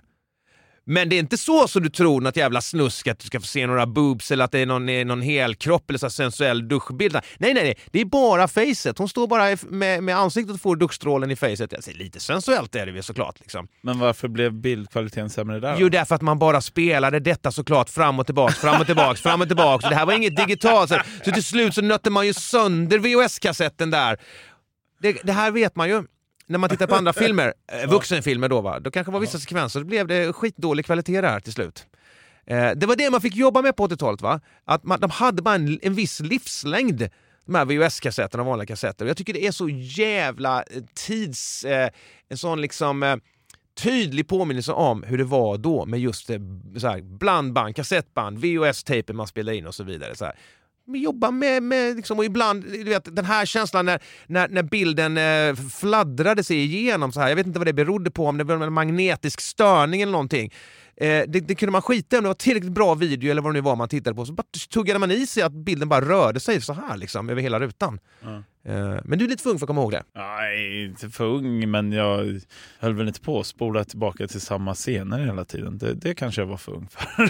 Men det är inte så som du tror, något jävla snusk att du ska få se några boobs eller att det är någon, någon hel kropp eller så sensuell duschbild. Nej, nej, nej. Det är bara facet. Hon står bara med, med ansiktet och får duschstrålen i facet. Alltså, lite sensuellt är det väl såklart. Liksom. Men varför blev bildkvaliteten sämre där? Jo, därför att man bara spelade detta såklart fram och tillbaks, fram och tillbaks, fram och tillbaks. Så det här var inget digitalt. Så, så till slut så nötte man ju sönder V H S-kassetten där. Det, det här vet man ju. När man tittar på andra filmer, eh, vuxenfilmer då va, då kanske var vissa sekvenser, då blev det skitdålig kvalitet där till slut. Eh, det var det man fick jobba med på åttiotalet va, att man, de hade bara en, en viss livslängd, de här V H S-kassetterna och vanliga kassetter. Och jag tycker det är så jävla tids, eh, en sån liksom eh, tydlig påminnelse om hur det var då med just eh, så här, blandband, kassettband, V H S-taper man spelade in och så vidare så här. Vi jobbar med, med liksom, och ibland, du vet, den här känslan när, när, när bilden eh, fladdrade sig igenom så här. Jag vet inte vad det berodde på, om det var en magnetisk störning eller någonting. Eh, det, det kunde man skita om det var tillräckligt bra video eller vad det nu var man tittade på. Så bara tuggade man i sig att bilden bara rörde sig så här liksom, över hela rutan. Mm. Eh, men du är lite för ung för att komma ihåg det. Nej, inte för ung, men jag höll väl inte på att spola tillbaka till samma scener hela tiden. Det, det kanske jag var för ung för.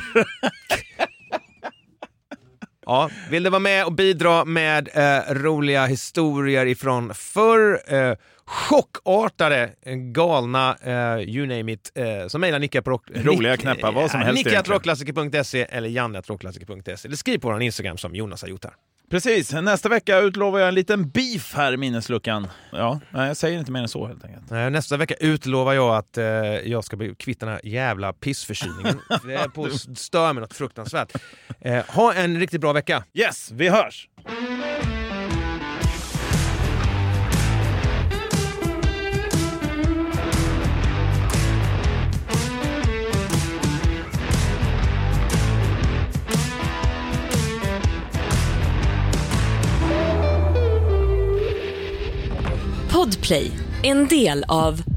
Ja, vill du vara med och bidra med eh, roliga historier ifrån förr, eh, chockartade, galna, eh, you name it, eh, så mejla Nicka på rock, roliga knäppar, vad som helst. Nicka at rockklassiker punkt se eller janne at rockklassiker punkt se eller skriv på vår Instagram som Jonas har gjort här. Precis, nästa vecka utlovar jag en liten beef här i minnesluckan. Ja, nej, jag säger inte mer än så helt enkelt. Nästa vecka utlovar jag att eh, jag ska bli kvitt den här jävla pissförkylningen. Det är på stör mig något fruktansvärt. Eh, ha en riktigt bra vecka. Yes, vi hörs! Podplay, en del av